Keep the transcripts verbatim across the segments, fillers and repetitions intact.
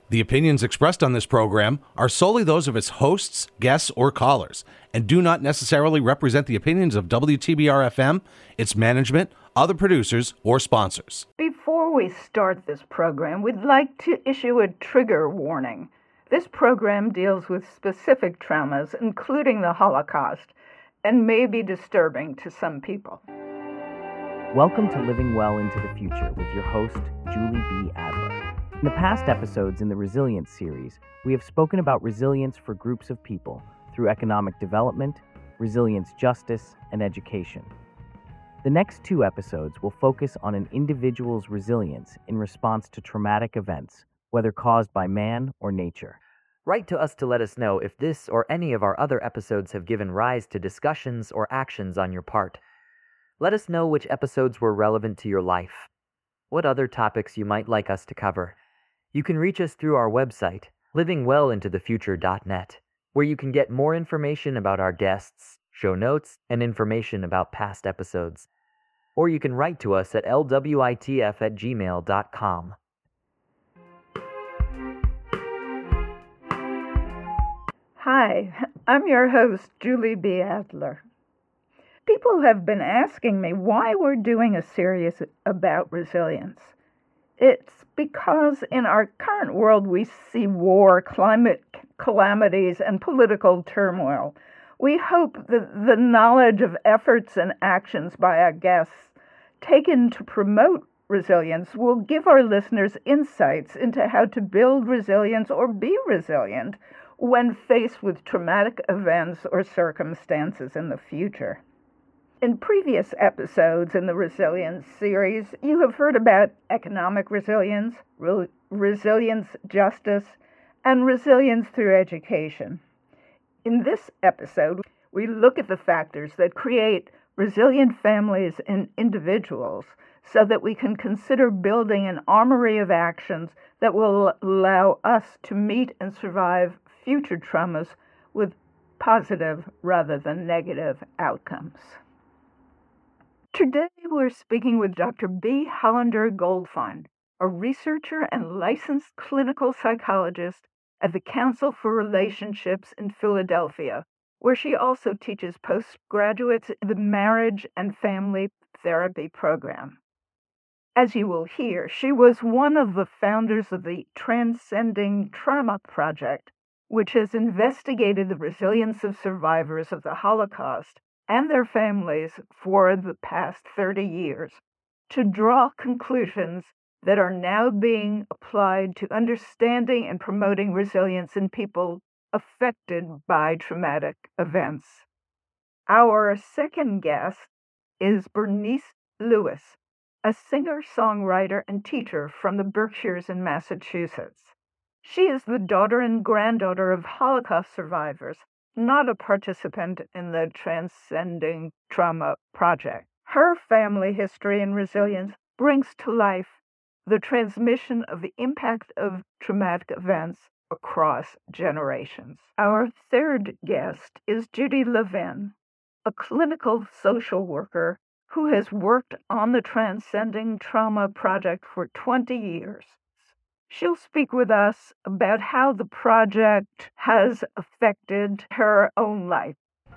The opinions expressed on this program are solely those of its hosts, guests, or callers, and do not necessarily represent the opinions of W T B R F M, its management, other producers, or sponsors. Before we start this program, we'd like to issue a trigger warning. This program deals with specific traumas, including the Holocaust, and may be disturbing to some people. Welcome to Living Well into the Future with your host, Julie B. Adler. In the past episodes in the Resilience series, we have spoken about resilience for groups of people through economic development, resilience justice, and education. The next two episodes will focus on an individual's resilience in response to traumatic events, whether caused by man or nature. Write to us to let us know if this or any of our other episodes have given rise to discussions or actions on your part. Let us know which episodes were relevant to your life, what other topics you might like us to cover. You can reach us through our website, living well into the future dot net, where you can get more information about our guests, show notes, and information about past episodes. Or you can write to us at l w i t f at gmail dot com. Hi, I'm your host, Julie B. Adler. People have been asking me why we're doing a series about resilience. It's because in our current world we see war, climate calamities, and political turmoil. We hope that the knowledge of efforts and actions by our guests taken to promote resilience will give our listeners insights into how to build resilience or be resilient when faced with traumatic events or circumstances in the future. In previous episodes in the Resilience series, you have heard about economic resilience, re- resilience justice, and resilience through education. In this episode, we look at the factors that create resilient families and individuals so that we can consider building an armory of actions that will allow us to meet and survive future traumas with positive rather than negative outcomes. Today, we're speaking with Doctor B. Hollander Goldfein, a researcher and licensed clinical psychologist at the Council for Relationships in Philadelphia, where she also teaches postgraduates in the Marriage and Family Therapy program. As you will hear, she was one of the founders of the Transcending Trauma Project, which has investigated the resilience of survivors of the Holocaust and their families for the past thirty years to draw conclusions that are now being applied to understanding and promoting resilience in people affected by traumatic events. Our second guest is Bernice Lewis, a singer-songwriter and teacher from the Berkshires in Massachusetts. She is the daughter and granddaughter of Holocaust survivors, not a participant in the Transcending Trauma Project. Her family history and resilience brings to life the transmission of the impact of traumatic events across generations. Our third guest is Judy Levin, a clinical social worker who has worked on the Transcending Trauma Project for twenty years. She'll speak with us about how the project has affected her own life.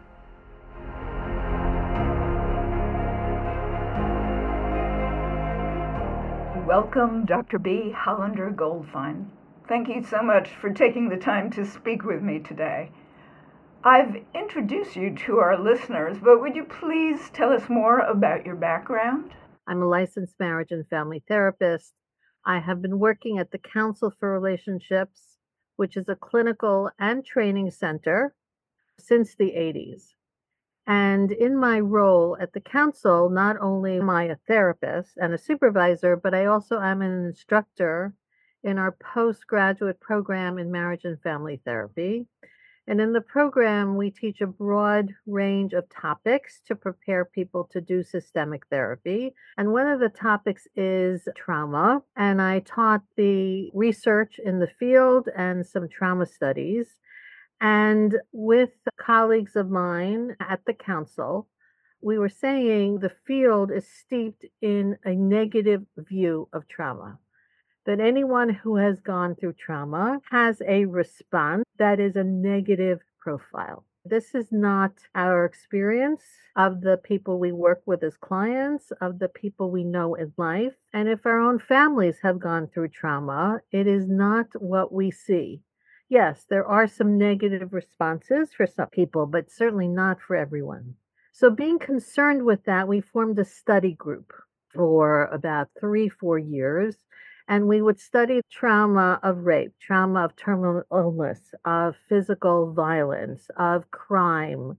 Welcome, Doctor B. Hollander Goldfein. Thank you so much for taking the time to speak with me today. I've introduced you to our listeners, but would you please tell us more about your background? I'm a licensed marriage and family therapist. I have been working at the Council for Relationships, which is a clinical and training center, since the eighties. And in my role at the council, not only am I a therapist and a supervisor, but I also am an instructor in our postgraduate program in marriage and family therapy. And in the program, we teach a broad range of topics to prepare people to do systemic therapy. And one of the topics is trauma. And I taught the research in the field and some trauma studies. And with colleagues of mine at the council, we were saying the field is steeped in a negative view of trauma. that anyone who has gone through trauma has a response that is a negative profile. This is not our experience of the people we work with as clients, of the people we know in life. And if our own families have gone through trauma, it is not what we see. Yes, there are some negative responses for some people, but certainly not for everyone. So, being concerned with that, we formed a study group for about three, four years. And we would study trauma of rape, trauma of terminal illness, of physical violence, of crime,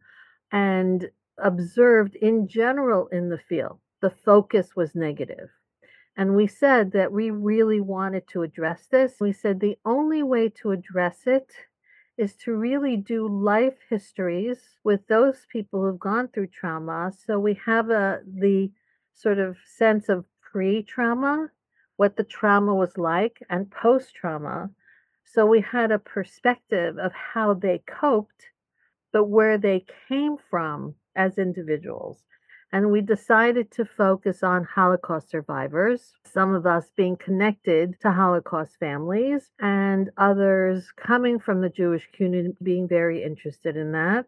and observed in general in the field, the focus was negative. And we said that we really wanted to address this. We said the only way to address it is to really do life histories with those people who've gone through trauma. So we have a the sort of sense of pre-trauma, what the trauma was like, and post-trauma. So we had a perspective of how they coped, but where they came from as individuals. And we decided to focus on Holocaust survivors, some of us being connected to Holocaust families, and others coming from the Jewish community being very interested in that.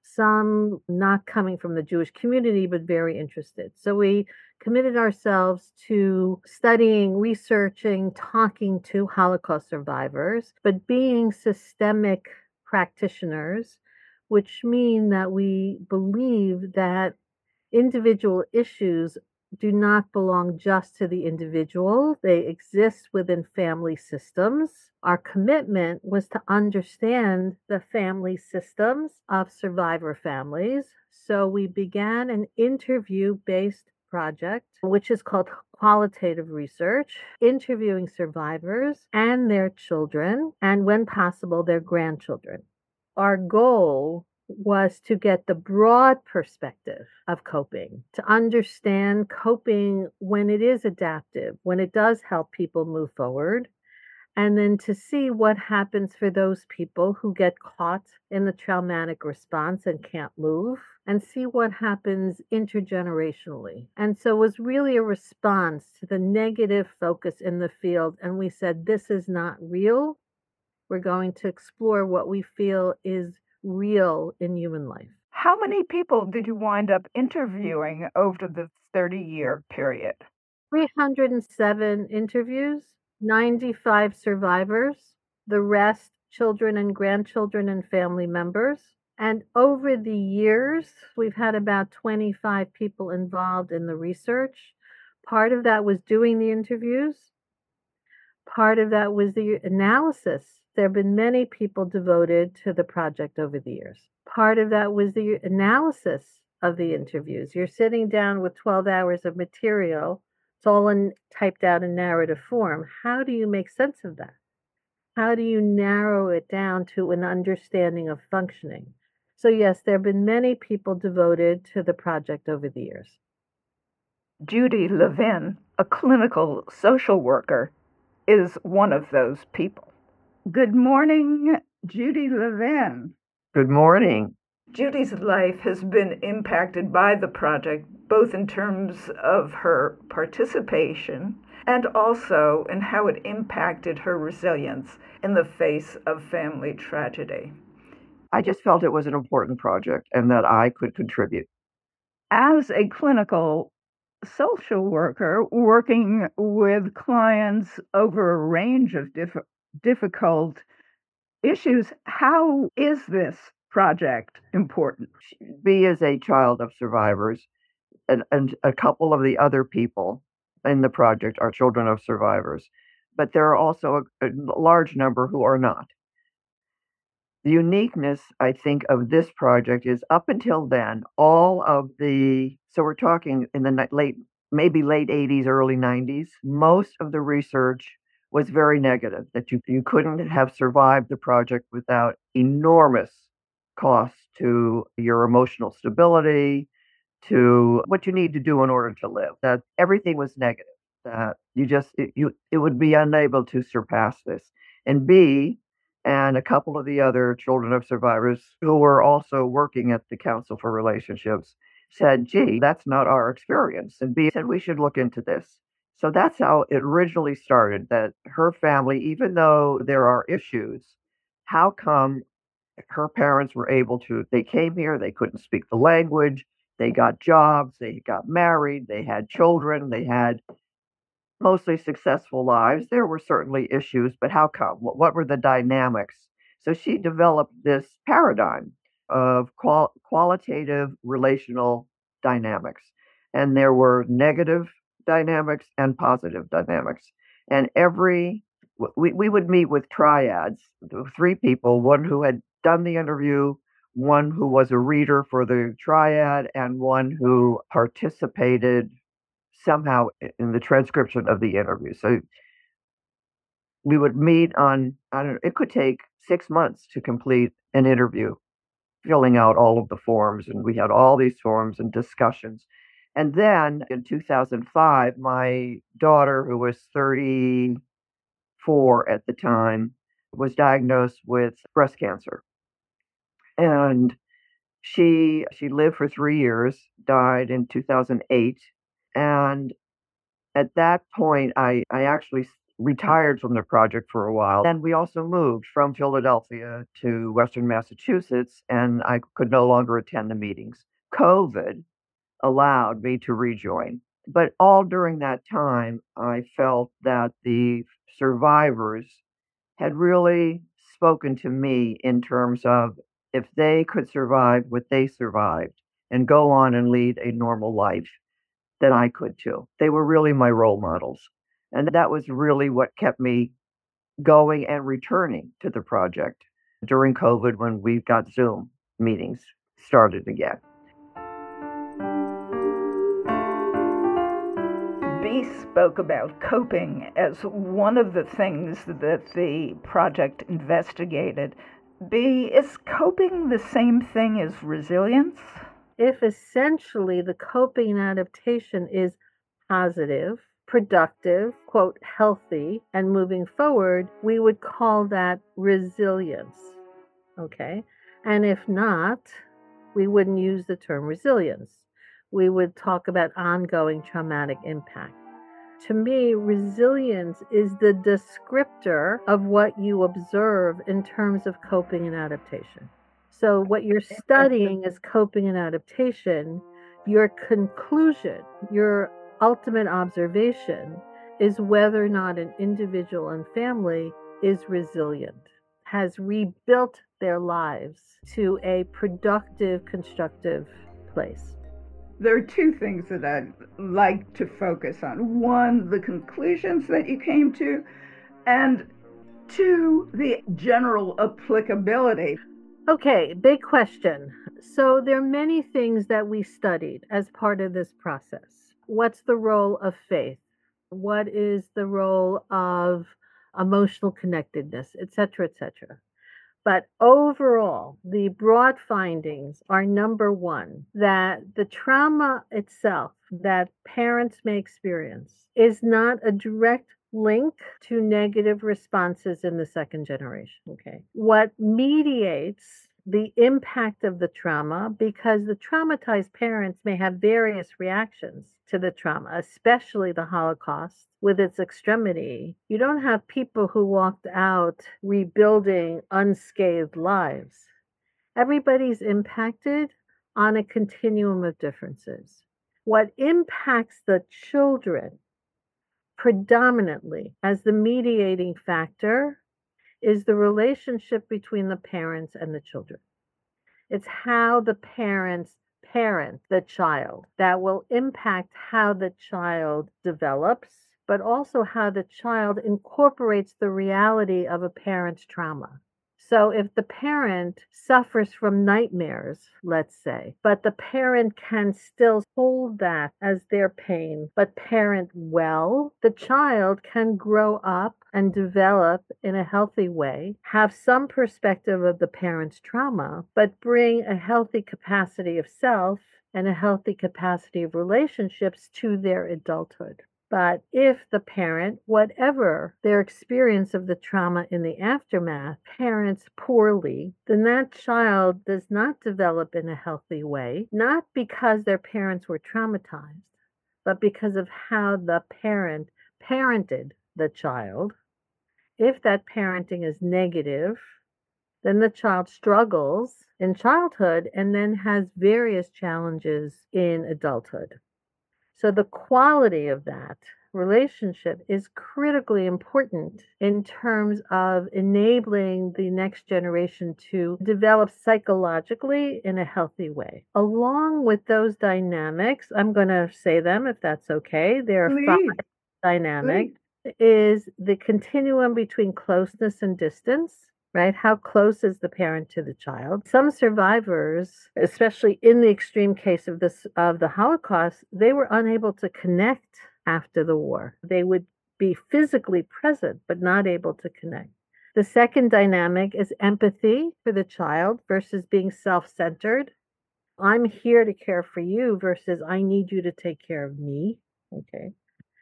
Some not coming from the Jewish community, but very interested. So we committed ourselves to studying, researching, talking to Holocaust survivors, but being systemic practitioners, which mean that we believe that individual issues do not belong just to the individual. They exist within family systems. Our commitment was to understand the family systems of survivor families. So we began an interview-based project, which is called qualitative research, interviewing survivors and their children, and when possible, their grandchildren. Our goal was to get the broad perspective of coping, to understand coping when it is adaptive, when it does help people move forward, and then to see what happens for those people who get caught in the traumatic response and can't move, and see what happens intergenerationally. And so it was really a response to the negative focus in the field. And we said, this is not real. We're going to explore what we feel is real in human life. How many people did you wind up interviewing over the thirty-year period? three hundred seven interviews, ninety-five survivors, the rest children and grandchildren and family members. And over the years, we've had about twenty-five people involved in the research. Part of that was doing the interviews. Part of that was the analysis. There have been many people devoted to the project over the years. Part of that was the analysis of the interviews. You're sitting down with twelve hours of material. It's all in, typed out in narrative form. How do you make sense of that? How do you narrow it down to an understanding of functioning? So yes, there have been many people devoted to the project over the years. Judy Levin, a clinical social worker, is one of those people. Good morning, Judy Levin. Good morning. Judy's life has been impacted by the project, both in terms of her participation and also in how it impacted her resilience in the face of family tragedy. I just felt it was an important project and that I could contribute. As a clinical social worker working with clients over a range of diff- difficult issues, how is this project important? B is a child of survivors, and, and a couple of the other people in the project are children of survivors, but there are also a, a large number who are not. The uniqueness, I think, of this project is up until then, all of the, so we're talking in the late, maybe late eighties, early nineties, most of the research was very negative, that you, you couldn't have survived the project without enormous costs to your emotional stability, to what you need to do in order to live, that everything was negative, that you just, it, you, it would be unable to surpass this. And B, and a couple of the other children of survivors who were also working at the Council for Relationships said, gee, that's not our experience. And B said, we should look into this. So that's how it originally started, that her family, even though there are issues, how come her parents were able to, they came here, they couldn't speak the language, they got jobs, they got married, they had children, they had mostly successful lives. There were certainly issues, but how come? What, what were the dynamics? So she developed this paradigm of qual- qualitative relational dynamics. And there were negative dynamics and positive dynamics. And every, we, we would meet with triads, three people, one who had done the interview, one who was a reader for the triad, and one who participated somehow in the transcription of the interview. So we would meet on, I don't know, it could take six months to complete an interview, filling out all of the forms. And we had all these forms and discussions. And then in two thousand five, my daughter, who was thirty-four at the time, was diagnosed with breast cancer. And she she lived for three years, died in two thousand eight. And at that point, I, I actually retired from the project for a while. Then we also moved from Philadelphia to Western Massachusetts, and I could no longer attend the meetings. COVID allowed me to rejoin. But all during that time, I felt that the survivors had really spoken to me in terms of if they could survive what they survived and go on and lead a normal life, then I could too. They were really my role models. And that was really what kept me going and returning to the project during COVID when we got Zoom meetings started again. Bea spoke about coping as one of the things that the project investigated. Bea, is coping the same thing as resilience? If essentially the coping adaptation is positive, productive, quote, healthy, and moving forward, we would call that resilience. Okay? And if not, we wouldn't use the term resilience. We would talk about ongoing traumatic impact. To me, resilience is the descriptor of what you observe in terms of coping and adaptation. So, what you're studying is coping and adaptation. Your conclusion, your ultimate observation, is whether or not an individual and family is resilient, has rebuilt their lives to a productive, constructive place. There are two things that I'd like to focus on. One, the conclusions that you came to, and two, the general applicability. Okay, big question. So there are many things that we studied as part of this process. What's the role of faith? What is the role of emotional connectedness, et cetera, et cetera? But overall, the broad findings are number one, that the trauma itself that parents may experience is not a direct link to negative responses in the second generation. Okay. What mediates the impact of the trauma, because the traumatized parents may have various reactions to the trauma, especially the Holocaust with its extremity. You don't have people who walked out rebuilding unscathed lives. Everybody's impacted on a continuum of differences. What impacts the children predominantly as the mediating factor is the relationship between the parents and the children. It's how the parents parent the child that will impact how the child develops, but also how the child incorporates the reality of a parent's trauma. So if the parent suffers from nightmares, let's say, but the parent can still hold that as their pain, but parent well, the child can grow up and develop in a healthy way, have some perspective of the parent's trauma, but bring a healthy capacity of self and a healthy capacity of relationships to their adulthood. But if the parent, whatever their experience of the trauma in the aftermath, parents poorly, then that child does not develop in a healthy way, not because their parents were traumatized, but because of how the parent parented the child. If that parenting is negative, then the child struggles in childhood and then has various challenges in adulthood. So the quality of that relationship is critically important in terms of enabling the next generation to develop psychologically in a healthy way. Along with those dynamics, I'm going to say them if that's okay. There are Please. five dynamics. Is the continuum between closeness and distance, right? How close is the parent to the child? Some survivors, especially in the extreme case of this of the Holocaust, they were unable to connect after the war. They would be physically present but not able to connect. The second dynamic is empathy for the child versus being self-centered. I'm here to care for you versus I need you to take care of me. Okay.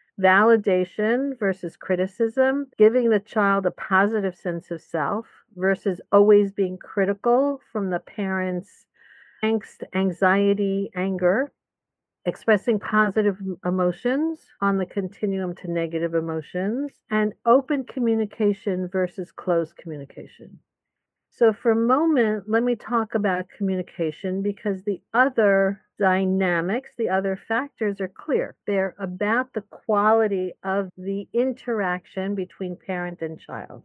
Validation versus criticism, giving the child a positive sense of self versus always being critical from the parent's angst, anxiety, anger. Expressing positive emotions on the continuum to negative emotions, and open communication versus closed communication. So, for a moment, let me talk about communication because the other dynamics, the other factors are clear. They're about the quality of the interaction between parent and child.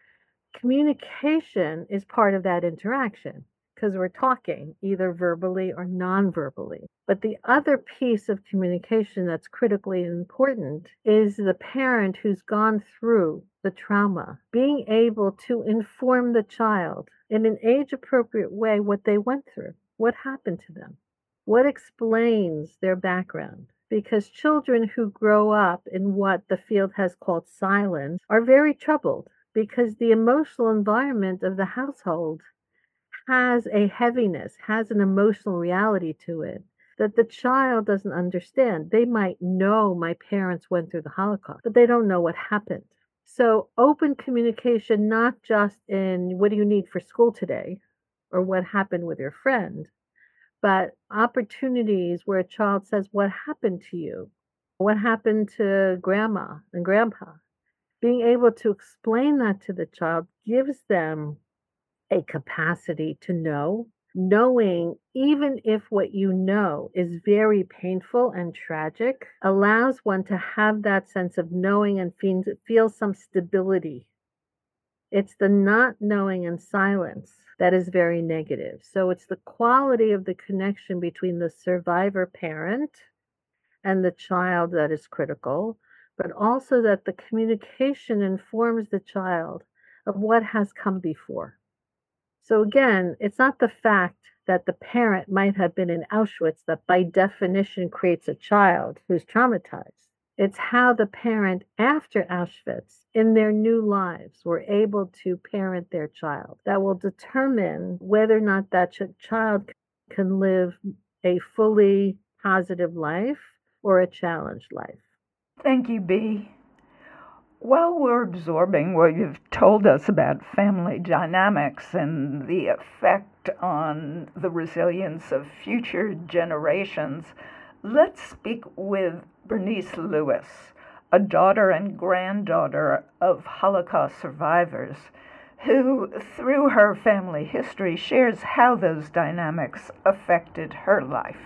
Communication is part of that interaction because we're talking either verbally or non-verbally. But the other piece of communication that's critically important is the parent who's gone through the trauma, being able to inform the child in an age-appropriate way what they went through, what happened to them, what explains their background. Because children who grow up in what the field has called silence are very troubled because the emotional environment of the household has a heaviness, has an emotional reality to it that the child doesn't understand. They might know my parents went through the Holocaust, but they don't know what happened. So open communication, not just in what do you need for school today or what happened with your friend, but opportunities where a child says, what happened to you? What happened to grandma and grandpa? Being able to explain that to the child gives them a capacity to know, knowing even if what you know is very painful and tragic, allows one to have that sense of knowing and feel, feel some stability. It's the not knowing and silence that is very negative. So it's the quality of the connection between the survivor parent and the child that is critical, but also that the communication informs the child of what has come before. So again, it's not the fact that the parent might have been in Auschwitz that by definition creates a child who's traumatized. It's how the parent after Auschwitz in their new lives were able to parent their child that will determine whether or not that ch- child can live a fully positive life or a challenged life. Thank you, Bea. While we're absorbing what you've told us about family dynamics and the effect on the resilience of future generations, let's speak with Bernice Lewis, a daughter and granddaughter of Holocaust survivors, who, through her family history, shares how those dynamics affected her life.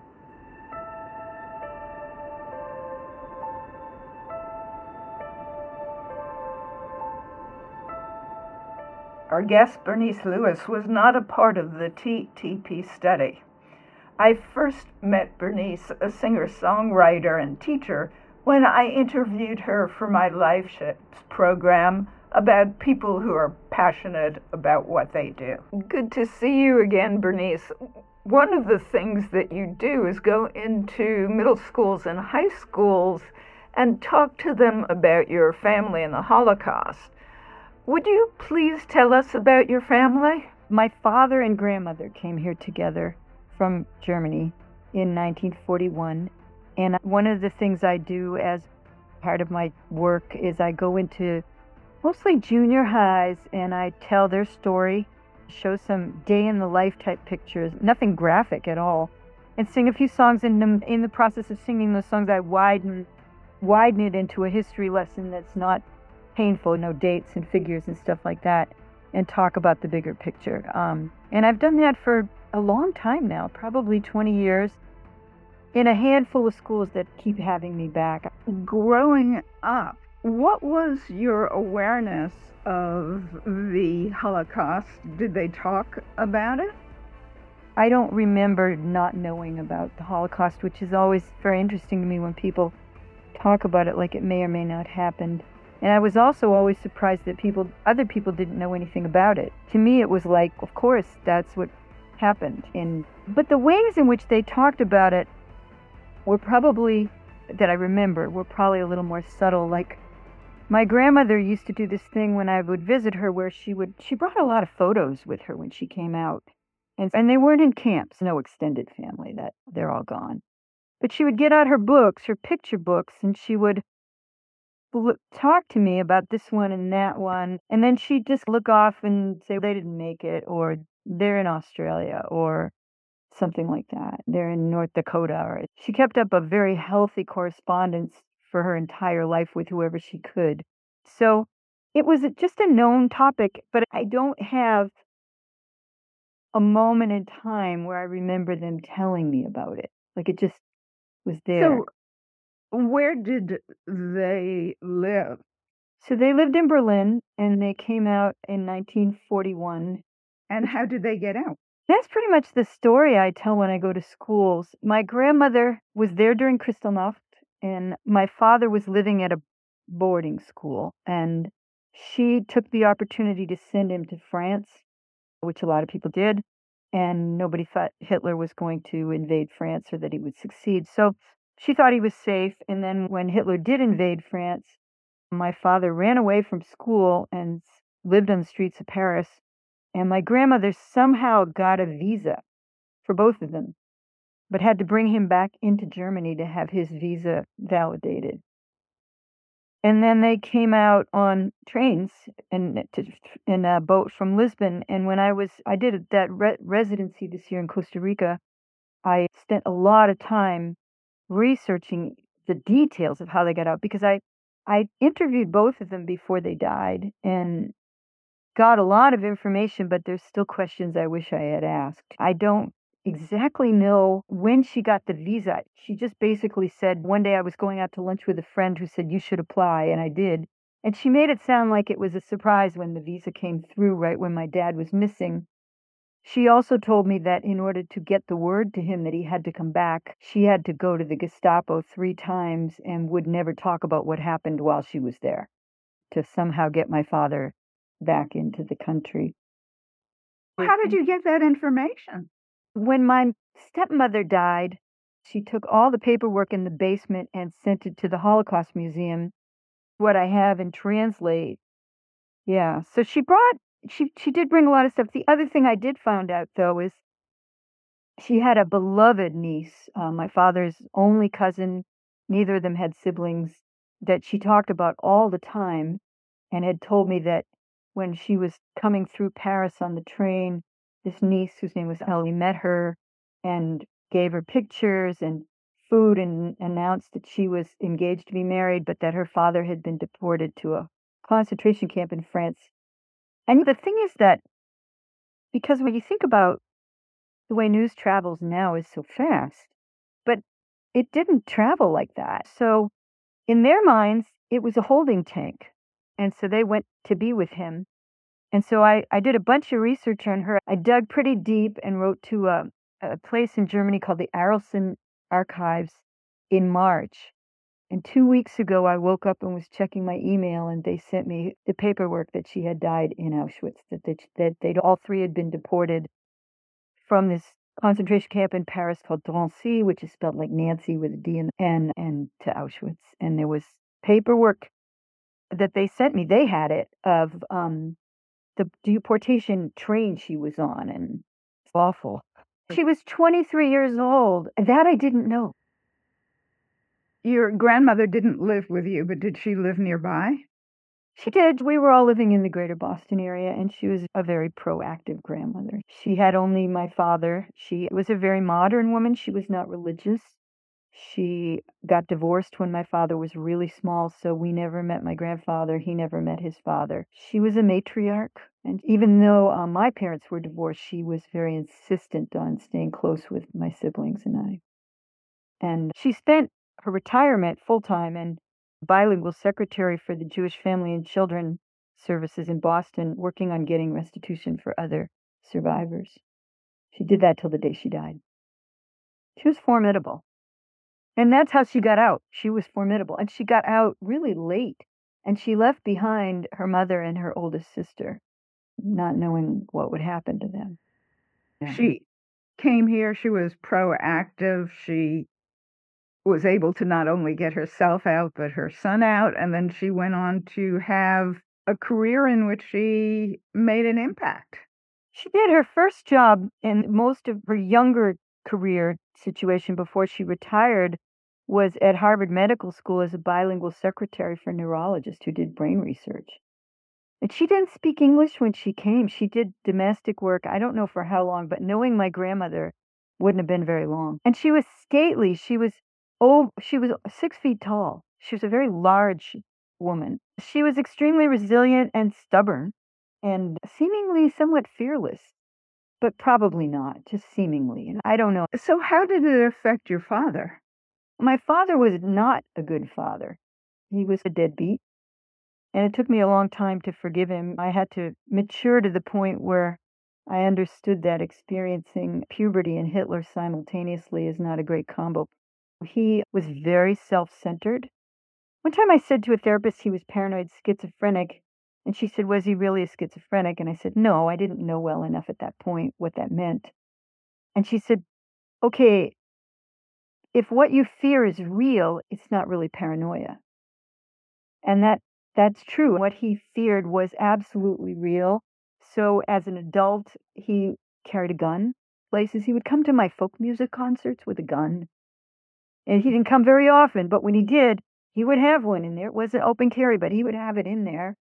Our guest, Bernice Lewis, was not a part of the T T P study. I first met Bernice, a singer-songwriter and teacher, when I interviewed her for my Life Shapes program about people who are passionate about what they do. Good to see you again, Bernice. One of the things that you do is go into middle schools and high schools and talk to them about your family and the Holocaust. Would you please tell us about your family? My father and grandmother came here together from Germany in nineteen forty-one. And one of the things I do as part of my work is I go into mostly junior highs and I tell their story, show some day in the life type pictures, nothing graphic at all. and sing a few songs. And in, in the process of singing those songs, I widen, widen it into a history lesson that's not painful, no dates and figures and stuff like that, and talk about the bigger picture. Um, and I've done that for a long time now, probably twenty years, in a handful of schools that keep having me back. Growing up, what was your awareness of the Holocaust? Did they talk about it? I don't remember not knowing about the Holocaust, which is always very interesting to me when people talk about it like it may or may not happen. And I was also always surprised that people, other people didn't know anything about it. To me, it was like, of course, that's what happened. And but the ways in which they talked about it were probably, that I remember, were probably a little more subtle. Like, my grandmother used to do this thing when I would visit her where she would, she brought a lot of photos with her when she came out. And, and they weren't in camps, no extended family, that they're all gone. But she would get out her books, her picture books, and she would look, talk to me about this one and that one. And then she'd just look off and say, they didn't make it, or they're in Australia, or something like that. They're in North Dakota. Or she kept up a very healthy correspondence for her entire life with whoever she could. So it was just a known topic, but I don't have a moment in time where I remember them telling me about it. Like, it just was there. So where did they live? So they lived in Berlin, and they came out in nineteen forty-one. And how did they get out? That's pretty much the story I tell when I go to schools. My grandmother was there during Kristallnacht, and my father was living at a boarding school, and she took the opportunity to send him to France, which a lot of people did, and nobody thought Hitler was going to invade France or that he would succeed. So she thought he was safe, and then when Hitler did invade France, my father ran away from school and lived on the streets of Paris. And my grandmother somehow got a visa for both of them, but had to bring him back into Germany to have his visa validated. And then they came out on trains and to, in a boat from Lisbon. And when I was, I did that re- residency this year in Costa Rica, I spent a lot of time researching the details of how they got out, because I, I interviewed both of them before they died, and got a lot of information, but there's still questions I wish I had asked. I don't exactly know when she got the visa. She just basically said, one day I was going out to lunch with a friend who said, you should apply, and I did. And she made it sound like it was a surprise when the visa came through right when my dad was missing. She also told me that in order to get the word to him that he had to come back, she had to go to the Gestapo three times and would never talk about what happened while she was there, to somehow get my father back into the country. How did you get that information? When my stepmother died, she took all the paperwork in the basement and sent it to the Holocaust Museum, what I have and translate. Yeah, so she brought, she, she did bring a lot of stuff. The other thing I did find out, though, is she had a beloved niece, uh, my father's only cousin. Neither of them had siblings, that she talked about all the time, and had told me that when she was coming through Paris on the train, this niece, whose name was Ellie, met her and gave her pictures and food and announced that she was engaged to be married, but that her father had been deported to a concentration camp in France. And the thing is that, because when you think about the way news travels now is so fast, but it didn't travel like that. So in their minds, it was a holding tank. And so they went to be with him. And so I, I did a bunch of research on her. I dug pretty deep and wrote to a, a place in Germany called the Arlsen Archives in March. And two weeks ago, I woke up and was checking my email, and they sent me the paperwork that she had died in Auschwitz, that they, that they'd all three had been deported from this concentration camp in Paris called Drancy, which is spelled like Nancy with a D and N, and to Auschwitz. And there was paperwork that they sent me. They had it of um, the deportation train she was on, and it's awful. She was twenty-three years old. That I didn't know. Your grandmother didn't live with you, but did she live nearby? She did. We were all living in the greater Boston area, and she was a very proactive grandmother. She had only my father. She was a very modern woman. She was not religious. She got divorced when my father was really small, so we never met my grandfather. He never met his father. She was a matriarch, and even though uh, my parents were divorced, she was very insistent on staying close with my siblings and I. And she spent her retirement full-time and bilingual secretary for the Jewish Family and Children Services in Boston, working on getting restitution for other survivors. She did that till the day she died. She was formidable. And that's how she got out. She was formidable. And she got out really late. And she left behind her mother and her oldest sister, not knowing what would happen to them. Yeah. She came here, she was proactive, she was able to not only get herself out, but her son out, and then she went on to have a career in which she made an impact. She did. Her first job in most of her younger career situation before she retired was at Harvard Medical School as a bilingual secretary for a neurologist who did brain research. And she didn't speak English when she came. She did domestic work, I don't know for how long, but knowing my grandmother wouldn't have been very long. And she was stately. She was Oh, she was six feet tall. She was a very large woman. She was extremely resilient and stubborn and seemingly somewhat fearless, but probably not, just seemingly. And I don't know. So how did it affect your father? My father was not a good father. He was a deadbeat, and it took me a long time to forgive him. I had to mature to the point where I understood that experiencing puberty and Hitler simultaneously is not a great combo. He was very self-centered. One time I said to a therapist he was paranoid schizophrenic, and she said, was he really a schizophrenic? And I said, no, I didn't know well enough at that point what that meant. And she said, okay, if what you fear is real, it's not really paranoia. And that that's true. What he feared was absolutely real. So as an adult, he carried a gun places. He would come to my folk music concerts with a gun. And he didn't come very often, but when he did, he would have one in there. It wasn't open carry, but he would have it in there.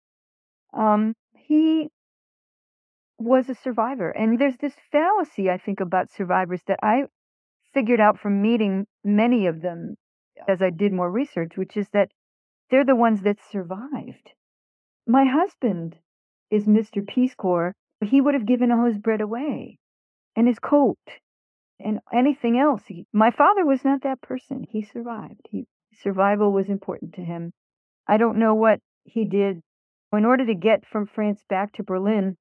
Um, he was a survivor. And there's this fallacy, I think, about survivors that I figured out from meeting many of them as I did more research, which is that they're the ones that survived. My husband is Mister Peace Corps. He would have given all his bread away and his coat and anything else. He, my father was not that person. He survived. He, survival was important to him. I don't know what he did. In order to get from France back to Berlin,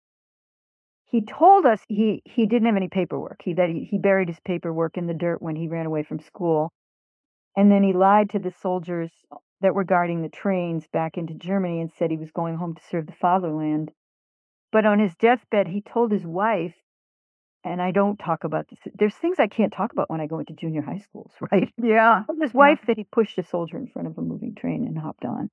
he told us he, he didn't have any paperwork. He, that he, he buried his paperwork in the dirt when he ran away from school. And then he lied to the soldiers that were guarding the trains back into Germany and said he was going home to serve the fatherland. But on his deathbed, he told his wife, and I don't talk about this. There's things I can't talk about when I go into junior high schools, right? Yeah. Told his wife yeah. that he pushed a soldier in front of a moving train and hopped on.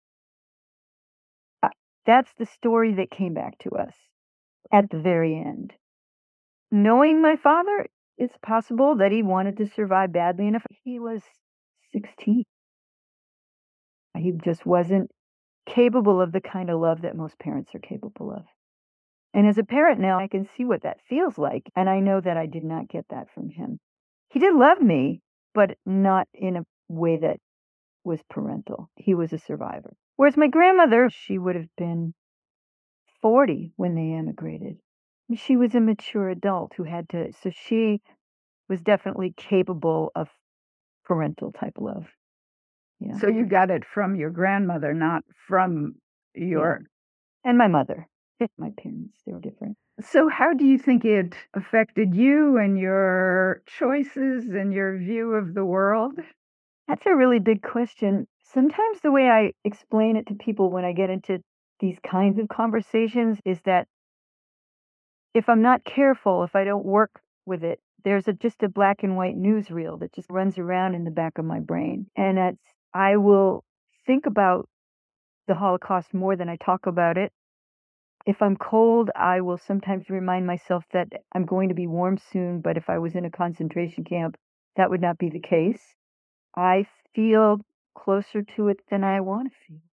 Uh, that's the story that came back to us at the very end. Knowing my father, it's possible that he wanted to survive badly enough. He was sixteen. He just wasn't capable of the kind of love that most parents are capable of. And as a parent now, I can see what that feels like. And I know that I did not get that from him. He did love me, but not in a way that was parental. He was a survivor. Whereas my grandmother, she would have been forty when they emigrated. She was a mature adult who had to, so she was definitely capable of parental type love. Yeah. So you got it from your grandmother, not from your... Yeah. And my mother. My parents, they were different. So how do you think it affected you and your choices and your view of the world? That's a really big question. Sometimes the way I explain it to people when I get into these kinds of conversations is that if I'm not careful, if I don't work with it, there's a, just a black and white newsreel that just runs around in the back of my brain. And that's, I will think about the Holocaust more than I talk about it. If I'm cold, I will sometimes remind myself that I'm going to be warm soon, but if I was in a concentration camp, that would not be the case. I feel closer to it than I want to feel.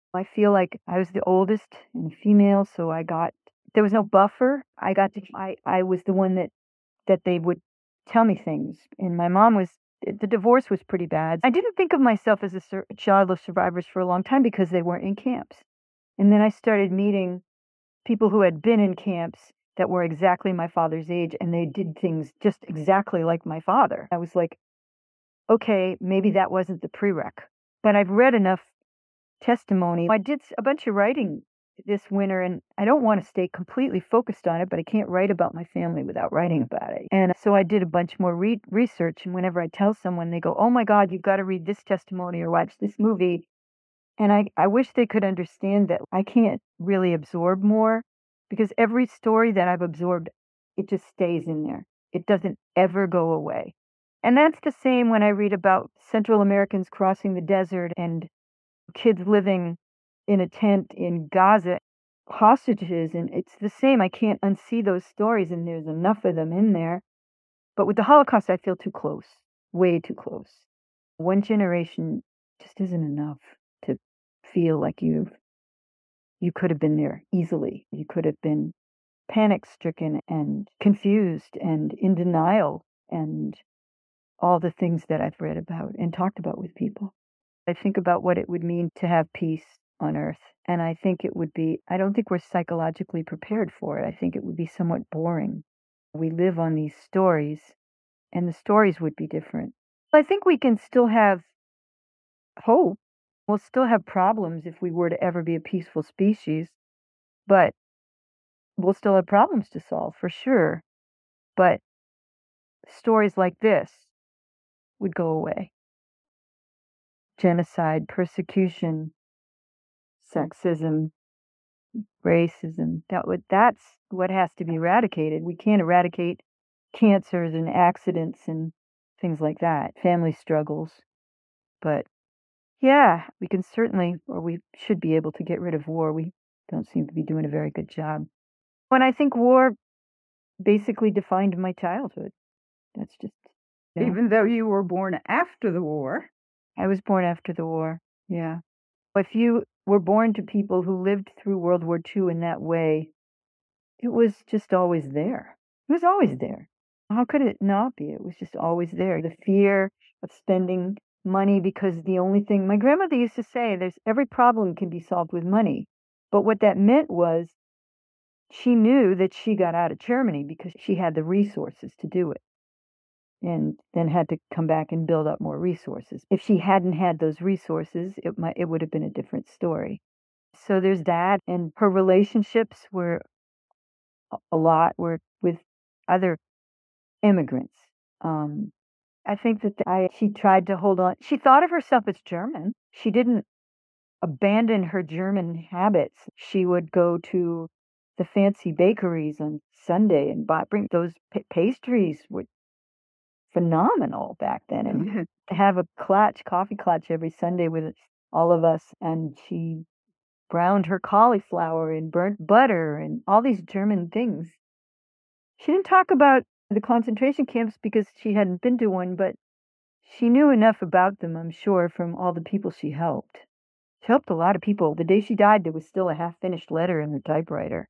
I feel like I was the oldest and female, so I got there was no buffer. I got to I I was the one that that they would tell me things. And my mom was the divorce was pretty bad. I didn't think of myself as a sur- child of survivors for a long time because they weren't in camps. And then I started meeting people who had been in camps that were exactly my father's age, and they did things just exactly like my father. I was like, okay, maybe that wasn't the prereq. But I've read enough testimony. I did s- a bunch of writing this winter, and I don't want to stay completely focused on it, but I can't write about my family without writing about it. And so I did a bunch more re- research. And whenever I tell someone, they go, oh my God, you've got to read this testimony or watch this movie. And I, I wish they could understand that I can't really absorb more because every story that I've absorbed, it just stays in there. It doesn't ever go away. And that's the same when I read about Central Americans crossing the desert and kids living in a tent in Gaza, hostages, and it's the same. I can't unsee those stories, and there's enough of them in there. But with the Holocaust, I feel too close, way too close. One generation just isn't enough to feel like you've you could have been there easily. You could have been panic stricken and confused and in denial and all the things that I've read about and talked about with people. I think about what it would mean to have peace on earth. And I think it would be, I don't think we're psychologically prepared for it. I think it would be somewhat boring. We live on these stories, and the stories would be different. I think we can still have hope. We'll still have problems if we were to ever be a peaceful species, but we'll still have problems to solve for sure. But stories like this would go away. Genocide, persecution, sexism, racism. That would that's what has to be eradicated. We can't eradicate cancers and accidents and things like that, family struggles. But yeah, we can certainly, or we should be able to get rid of war. We don't seem to be doing a very good job. When I think war basically defined my childhood. That's just, you know, Even though you were born after the war. I was born after the war. Yeah. If you were born to people who lived through World War Two in that way, it was just always there. It was always there. How could it not be? It was just always there. The fear of spending money because the only thing my grandmother used to say, there's every problem can be solved with money. But what that meant was she knew that she got out of Germany because she had the resources to do it and then had to come back and build up more resources. If she hadn't had those resources, it might it would have been a different story. So there's that, and her relationships were a a lot were with other immigrants. Um, I think that I she tried to hold on. She thought of herself as German. She didn't abandon her German habits. She would go to the fancy bakeries on Sunday and buy bring those pa- pastries were phenomenal back then, and have a clutch, coffee clutch every Sunday with all of us. And she browned her cauliflower and burnt butter and all these German things. She didn't talk about the concentration camps because she hadn't been to one, but she knew enough about them, I'm sure, from all the people she helped. She helped a lot of people. The day she died, there was still a half-finished letter in her typewriter.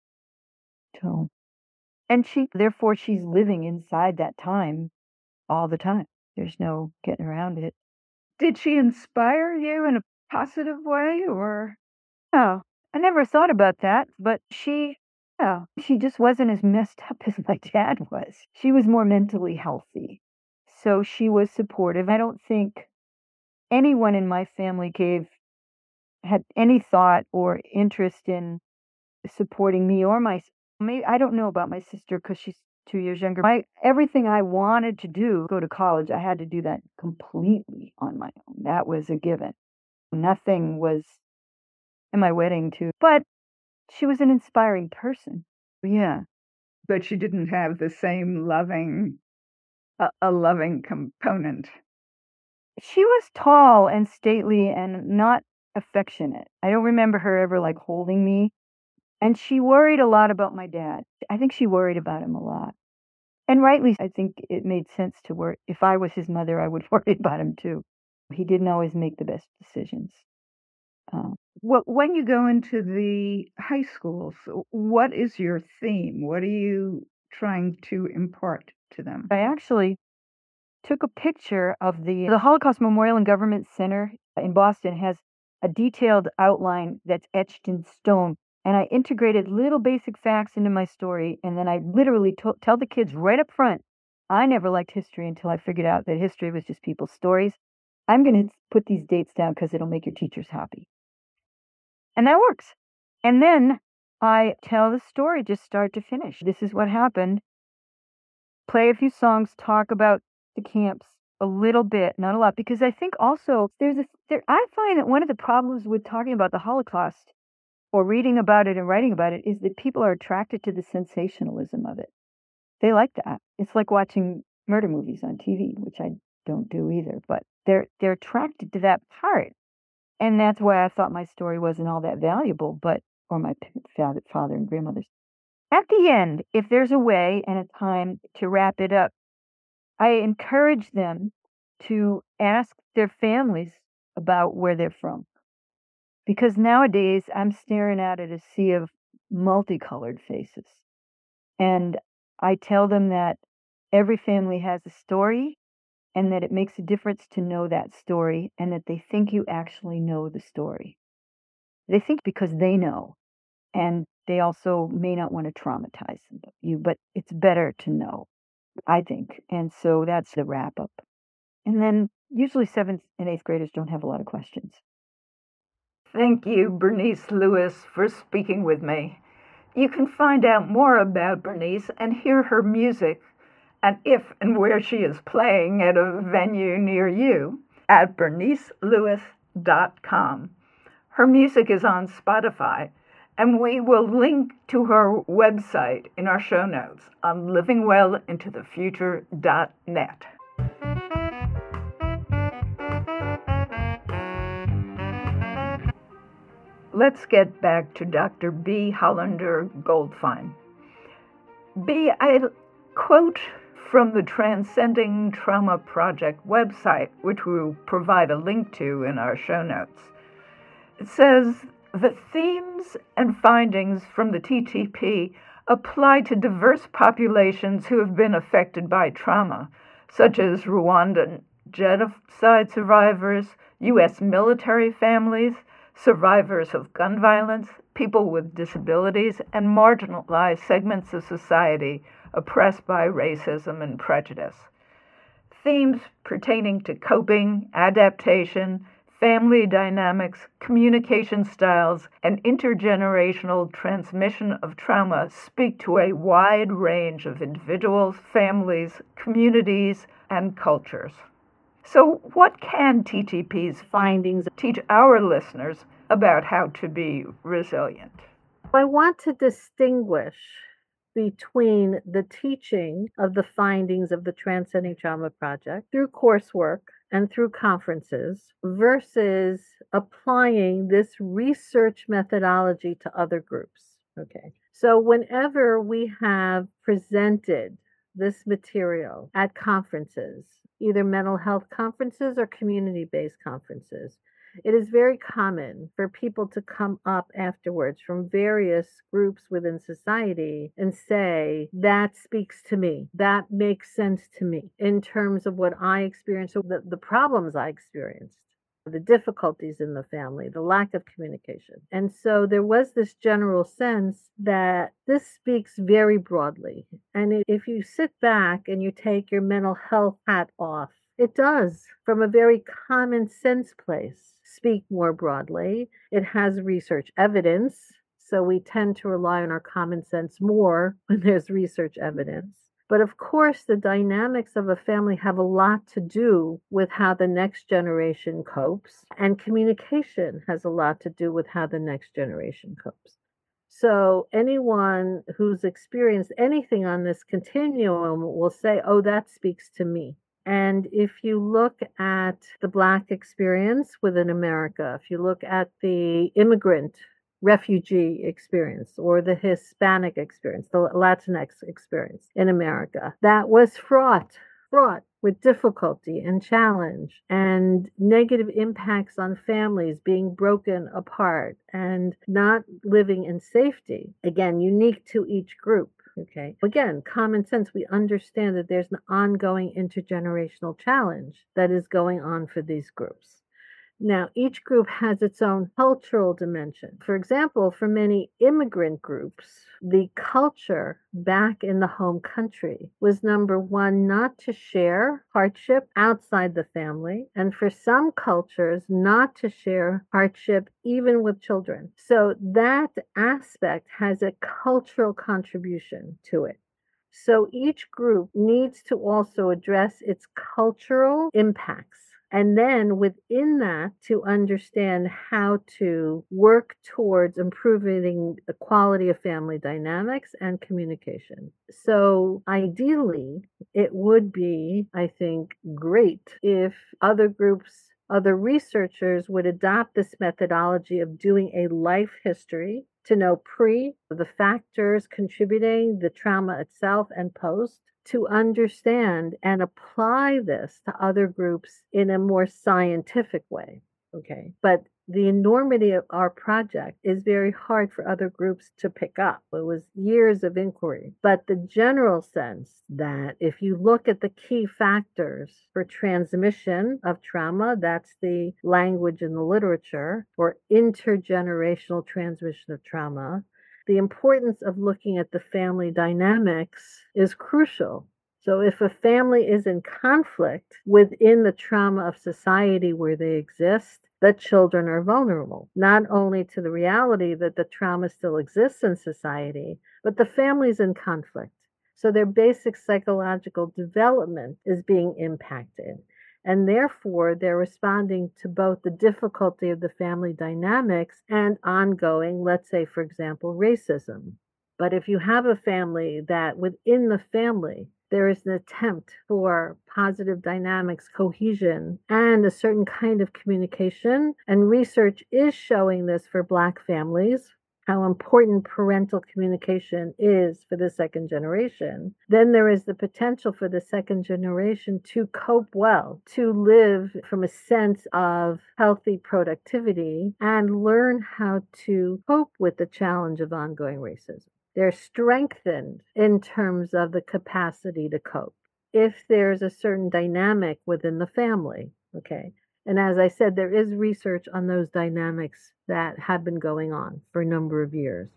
So, and she, therefore, she's living inside that time all the time. There's no getting around it. Did she inspire you in a positive way, or? Oh, I never thought about that, but she, yeah, she just wasn't as messed up as my dad was. She was more mentally healthy. So she was supportive. I don't think anyone in my family gave, had any thought or interest in supporting me or my, maybe, I don't know about my sister because she's two years younger. My, everything I wanted to do, go to college, I had to do that completely on my own. That was a given. Nothing was in my wedding too. But she was an inspiring person. Yeah. But she didn't have the same loving, a, a loving component. She was tall and stately and not affectionate. I don't remember her ever like holding me. And she worried a lot about my dad. I think she worried about him a lot. And rightly, I think it made sense to worry. If I was his mother, I would worry about him too. He didn't always make the best decisions. Uh, Well, when you go into the high schools, what is your theme? What are you trying to impart to them? I actually took a picture of the the Holocaust Memorial and Government Center in Boston has a detailed outline that's etched in stone, and I integrated little basic facts into my story, and then I literally to- tell the kids right up front, I never liked history until I figured out that history was just people's stories. I'm going to put these dates down because it'll make your teachers happy. And that works. And then I tell the story just start to finish. This is what happened. Play a few songs, talk about the camps a little bit, not a lot, because I think also there's a there I find that one of the problems with talking about the Holocaust or reading about it and writing about it is that people are attracted to the sensationalism of it. They like that. It's like watching murder movies on T V, which I don't do either, but they're they're attracted to that part. And that's why I thought my story wasn't all that valuable, but or my p- father, father and grandmother's. At the end, if there's a way and a time to wrap it up, I encourage them to ask their families about where they're from. Because nowadays I'm staring out at a sea of multicolored faces. And I tell them that every family has a story and that it makes a difference to know that story and that they think you actually know the story. They think because they know, and they also may not want to traumatize you, but it's better to know, I think. And so that's the wrap up. And then usually seventh and eighth graders don't have a lot of questions. Thank you, Bernice Lewis, for speaking with me. You can find out more about Bernice and hear her music and if and where she is playing at a venue near you at bernice lewis dot com. Her music is on Spotify, and we will link to her website in our show notes on living well into the future dot net. Let's get back to Doctor B. Hollander Goldfein. B, I quote from the Transcending Trauma Project website, which we'll provide a link to in our show notes. It says, the themes and findings from the T T P apply to diverse populations who have been affected by trauma, such as Rwandan genocide survivors, U S military families, survivors of gun violence, people with disabilities, and marginalized segments of society oppressed by racism and prejudice. Themes pertaining to coping, adaptation, family dynamics, communication styles, and intergenerational transmission of trauma speak to a wide range of individuals, families, communities, and cultures. So, what can T T P's findings teach our listeners about how to be resilient? I want to distinguish between the teaching of the findings of the Transcending Trauma Project through coursework and through conferences versus applying this research methodology to other groups. Okay. So whenever we have presented this material at conferences, either mental health conferences or community-based conferences, it is very common for people to come up afterwards from various groups within society and say, that speaks to me. That makes sense to me in terms of what I experienced, so the, the problems I experienced, the difficulties in the family, the lack of communication. And so there was this general sense that this speaks very broadly. And if you sit back and you take your mental health hat off, it does, from a very common sense place, speak more broadly. It has research evidence, so we tend to rely on our common sense more when there's research evidence. But of course, the dynamics of a family have a lot to do with how the next generation copes, and communication has a lot to do with how the next generation copes. So anyone who's experienced anything on this continuum will say, oh, that speaks to me. And if you look at the Black experience within America, if you look at the immigrant refugee experience or the Hispanic experience, the Latinx experience in America, that was fraught fraught with difficulty and challenge and negative impacts on families being broken apart and not living in safety. Again, unique to each group. Okay. Again, common sense, we understand that there's an ongoing intergenerational challenge that is going on for these groups. Now, each group has its own cultural dimension. For example, for many immigrant groups, the culture back in the home country was number one, not to share hardship outside the family, and for some cultures, not to share hardship even with children. So that aspect has a cultural contribution to it. So each group needs to also address its cultural impacts. And then within that, to understand how to work towards improving the quality of family dynamics and communication. So ideally, it would be, I think, great if other groups, other researchers would adopt this methodology of doing a life history to know pre, the factors contributing, the trauma itself, and post, to understand and apply this to other groups in a more scientific way. Okay. But the enormity of our project is very hard for other groups to pick up. It was years of inquiry. But the general sense that if you look at the key factors for transmission of trauma, that's the language in the literature, or intergenerational transmission of trauma, the importance of looking at the family dynamics is crucial. So if a family is in conflict within the trauma of society where they exist, the children are vulnerable, not only to the reality that the trauma still exists in society, but the family's in conflict. So their basic psychological development is being impacted. And therefore, they're responding to both the difficulty of the family dynamics and ongoing, let's say, for example, racism. But if you have a family that within the family, there is an attempt for positive dynamics, cohesion, and a certain kind of communication, and research is showing this for Black families, how important parental communication is for the second generation, then there is the potential for the second generation to cope well, to live from a sense of healthy productivity and learn how to cope with the challenge of ongoing racism. They're strengthened in terms of the capacity to cope if there's a certain dynamic within the family. Okay. And as I said, there is research on those dynamics that have been going on for a number of years.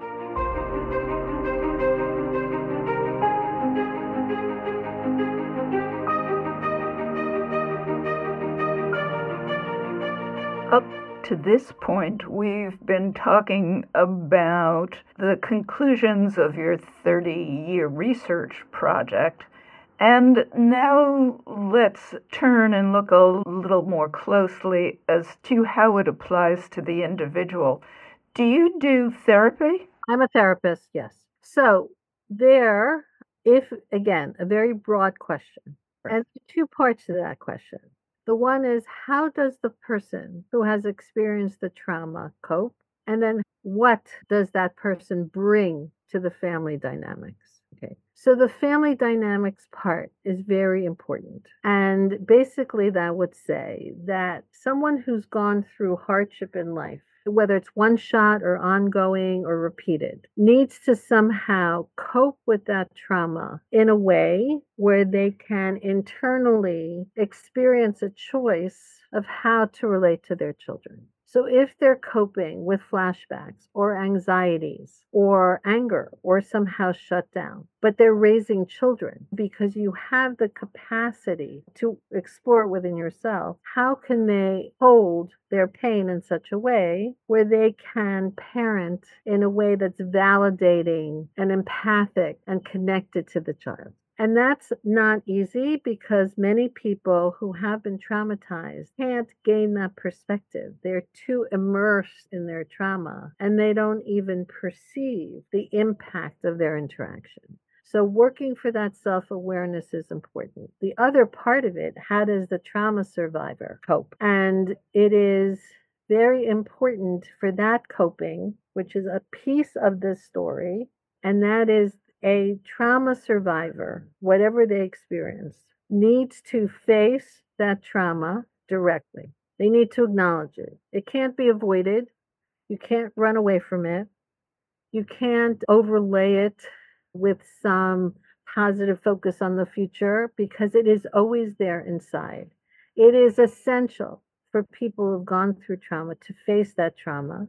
Up to this point, we've been talking about the conclusions of your thirty-year research project. And now let's turn and look a little more closely as to how it applies to the individual. Do you do therapy? I'm a therapist, yes. So there, if, again, a very broad question, and two parts to that question. The one is, how does the person who has experienced the trauma cope? And then what does that person bring to the family dynamics? Okay. So the family dynamics part is very important. And basically that would say that someone who's gone through hardship in life, whether it's one shot or ongoing or repeated, needs to somehow cope with that trauma in a way where they can internally experience a choice of how to relate to their children. So if they're coping with flashbacks or anxieties or anger or somehow shut down, but they're raising children because you have the capacity to explore within yourself, how can they hold their pain in such a way where they can parent in a way that's validating and empathic and connected to the child? And that's not easy because many people who have been traumatized can't gain that perspective. They're too immersed in their trauma and they don't even perceive the impact of their interaction. So working for that self-awareness is important. The other part of it, how does the trauma survivor cope? And it is very important for that coping, which is a piece of this story, and that is a trauma survivor, whatever they experience, needs to face that trauma directly. They need to acknowledge it. It can't be avoided. You can't run away from it. You can't overlay it with some positive focus on the future because it is always there inside. It is essential for people who've gone through trauma to face that trauma.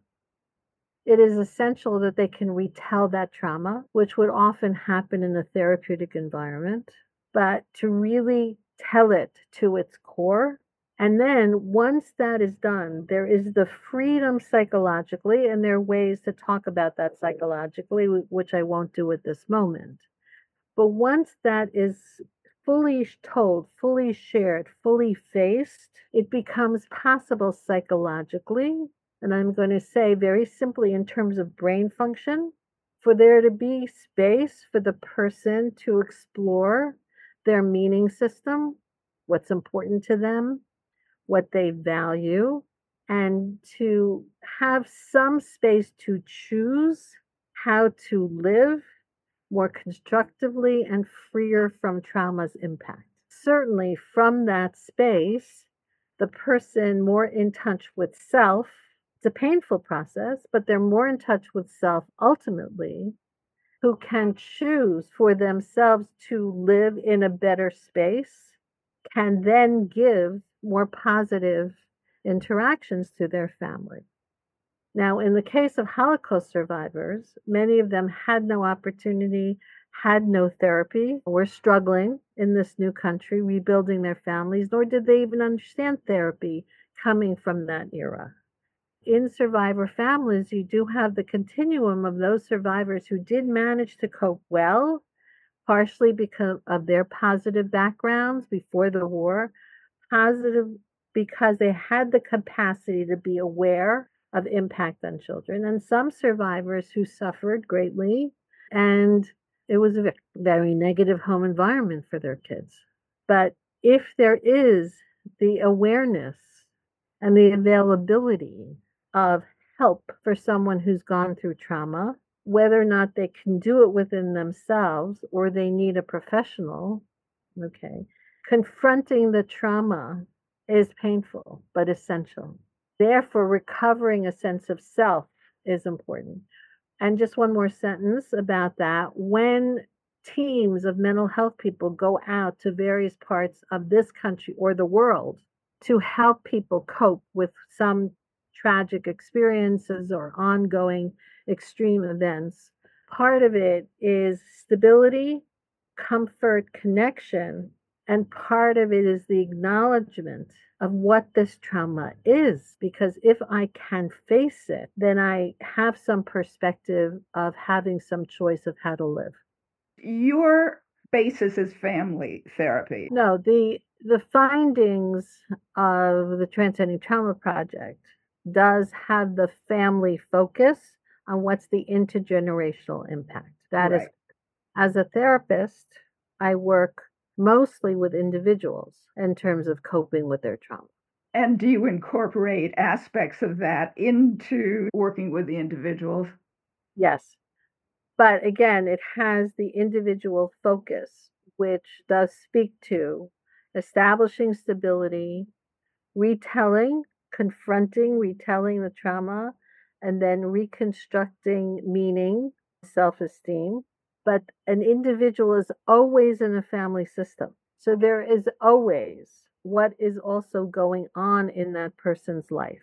It is essential that they can retell that trauma, which would often happen in a therapeutic environment, but to really tell it to its core. And then once that is done, there is the freedom psychologically, and there are ways to talk about that psychologically, which I won't do at this moment. But once that is fully told, fully shared, fully faced, it becomes possible psychologically. And I'm going to say very simply in terms of brain function, for there to be space for the person to explore their meaning system, what's important to them, what they value, and to have some space to choose how to live more constructively and freer from trauma's impact. Certainly from that space, the person more in touch with self, it's a painful process, but they're more in touch with self ultimately, who can choose for themselves to live in a better space, can then give more positive interactions to their family. Now, in the case of Holocaust survivors, many of them had no opportunity, had no therapy, were struggling in this new country, rebuilding their families, nor did they even understand therapy coming from that era. In survivor families, you do have the continuum of those survivors who did manage to cope well, partially because of their positive backgrounds before the war, positive because they had the capacity to be aware of impact on children, and some survivors who suffered greatly, and it was a very negative home environment for their kids. But if there is the awareness and the availability of help for someone who's gone through trauma, whether or not they can do it within themselves or they need a professional, okay, confronting the trauma is painful but essential. Therefore, recovering a sense of self is important. And just one more sentence about that. When teams of mental health people go out to various parts of this country or the world to help people cope with some tragic experiences or ongoing extreme events, part of it is stability, comfort, connection, and part of it is the acknowledgement of what this trauma is. Because if I can face it, then I have some perspective of having some choice of how to live. Your basis is family therapy. No, the the findings of the Transcending Trauma Project does have the family focus on what's the intergenerational impact. That right. is, as a therapist, I work mostly with individuals in terms of coping with their trauma. And do you incorporate aspects of that into working with the individuals? Yes. But again, it has the individual focus, which does speak to establishing stability, retelling, confronting, retelling the trauma, and then reconstructing meaning, self-esteem. But an individual is always in a family system. So there is always what is also going on in that person's life.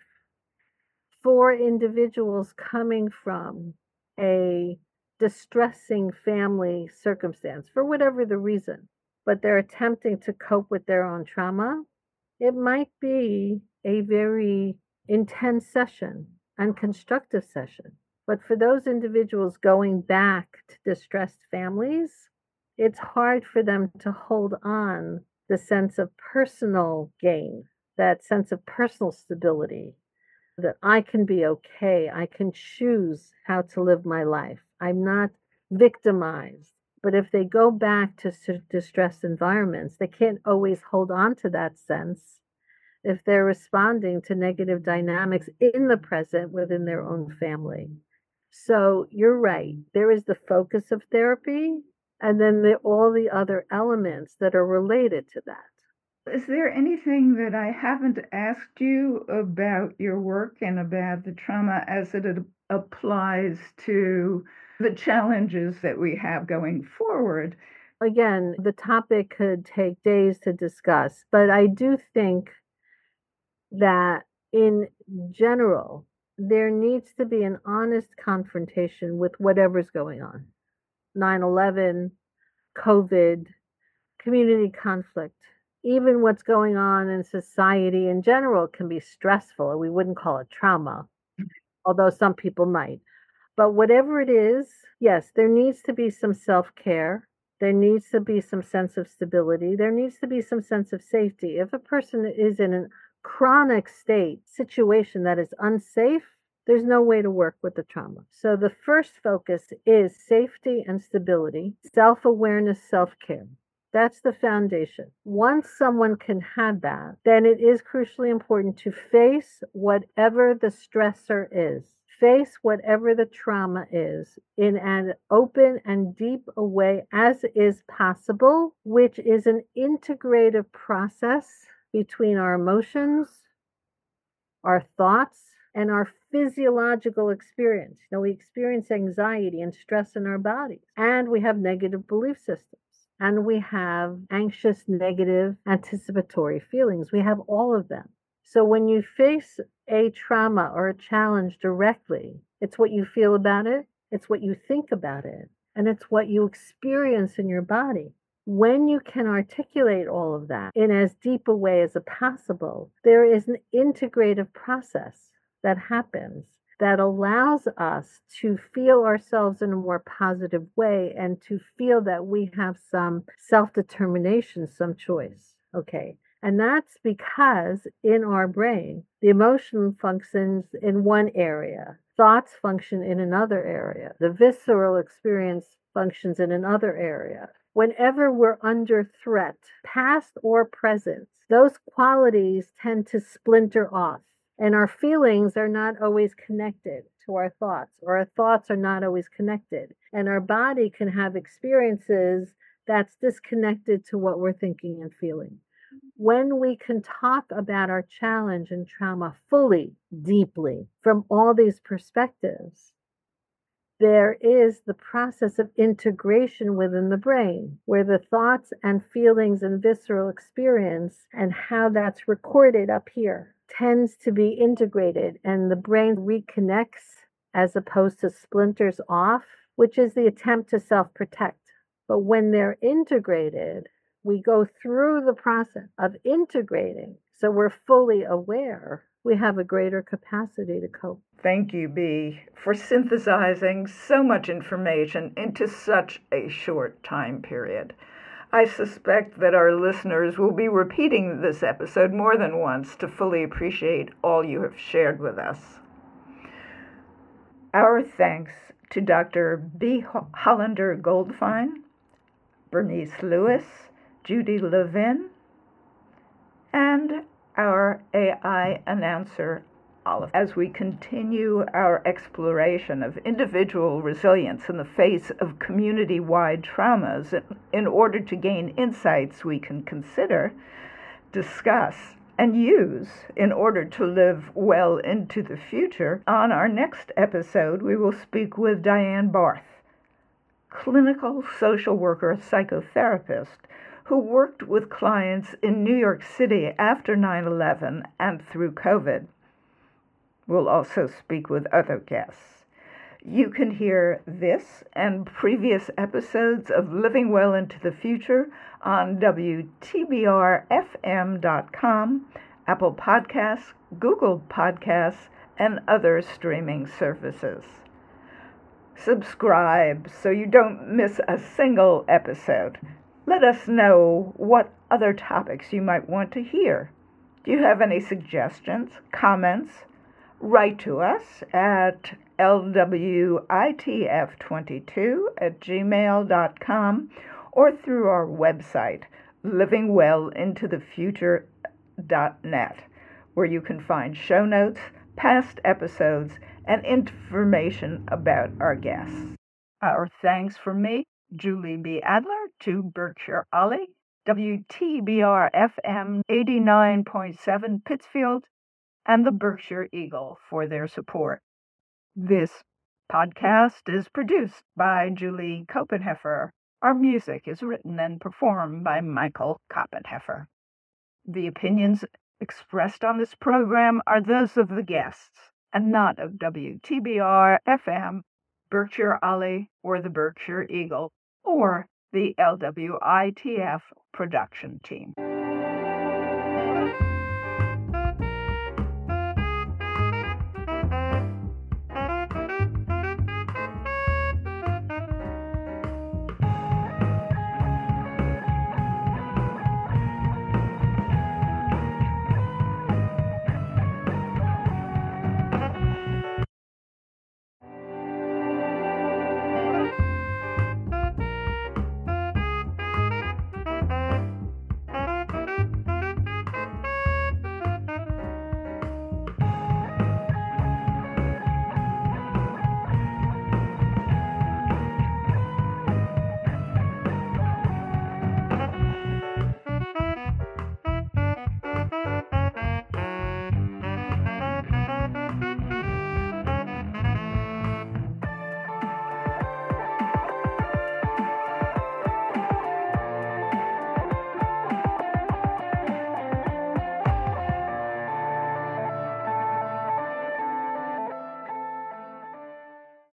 For individuals coming from a distressing family circumstance, for whatever the reason, but they're attempting to cope with their own trauma, it might be a very intense session and constructive session. But for those individuals going back to distressed families, it's hard for them to hold on the sense of personal gain, that sense of personal stability, that I can be okay, I can choose how to live my life. I'm not victimized. But if they go back to distressed environments, they can't always hold on to that sense if they're responding to negative dynamics in the present within their own family. So you're right. There is the focus of therapy, and then the, all the other elements that are related to that. Is there anything that I haven't asked you about your work and about the trauma as it applies to the challenges that we have going forward? Again, the topic could take days to discuss, but I do think that in general, there needs to be an honest confrontation with whatever's going on. nine eleven, COVID, community conflict, even what's going on in society in general can be stressful. We wouldn't call it trauma, although some people might. But whatever it is, yes, there needs to be some self-care. There needs to be some sense of stability. There needs to be some sense of safety. If a person is in a chronic state, situation that is unsafe, there's no way to work with the trauma. So the first focus is safety and stability, self-awareness, self-care. That's the foundation. Once someone can have that, then it is crucially important to face whatever the stressor is. Face whatever the trauma is in an open and deep a way as is possible, which is an integrative process between our emotions, our thoughts, and our physiological experience. You know, we experience anxiety and stress in our bodies, and we have negative belief systems, and we have anxious, negative, anticipatory feelings. We have all of them. So when you face a trauma or a challenge directly, it's what you feel about it, it's what you think about it, and it's what you experience in your body. When you can articulate all of that in as deep a way as possible, there is an integrative process that happens that allows us to feel ourselves in a more positive way and to feel that we have some self-determination, some choice. Okay. And that's because in our brain, the emotion functions in one area, thoughts function in another area, the visceral experience functions in another area. Whenever we're under threat, past or present, those qualities tend to splinter off. And our feelings are not always connected to our thoughts, or our thoughts are not always connected. And our body can have experiences that's disconnected to what we're thinking and feeling. When we can talk about our challenge and trauma fully, deeply, from all these perspectives, there is the process of integration within the brain, where the thoughts and feelings and visceral experience and how that's recorded up here tends to be integrated, and the brain reconnects as opposed to splinters off, which is the attempt to self-protect. But when they're integrated, we go through the process of integrating, so we're fully aware. We have a greater capacity to cope. Thank you, Bea, for synthesizing so much information into such a short time period. I suspect that our listeners will be repeating this episode more than once to fully appreciate all you have shared with us. Our thanks to Doctor Bea Hollander Goldfein, Bernice Lewis, Judy Levin, and our A I announcer, Olive, as we continue our exploration of individual resilience in the face of community-wide traumas in order to gain insights we can consider, discuss, and use in order to live well into the future. On our next episode, we will speak with Diane Barth, clinical social worker, psychotherapist, who worked with clients in New York City after nine eleven and through COVID. We'll also speak with other guests. You can hear this and previous episodes of Living Well into the Future on W T B R F M dot com, Apple Podcasts, Google Podcasts, and other streaming services. Subscribe so you don't miss a single episode. Let us know what other topics you might want to hear. Do you have any suggestions, comments? Write to us at L W I T F twenty-two at gmail dot com or through our website, living well into the future dot net, where you can find show notes, past episodes, and information about our guests. Our thanks from me, Julie B. Adler to Berkshire Ollie, W T B R F M eighty-nine point seven Pittsfield, and the Berkshire Eagle for their support. This podcast is produced by Julie Koppenheffer. Our music is written and performed by Michael Koppenheffer. The opinions expressed on this program are those of the guests and not of W T B R F M, Berkshire Ollie, or the Berkshire Eagle, or the L W I T F production team.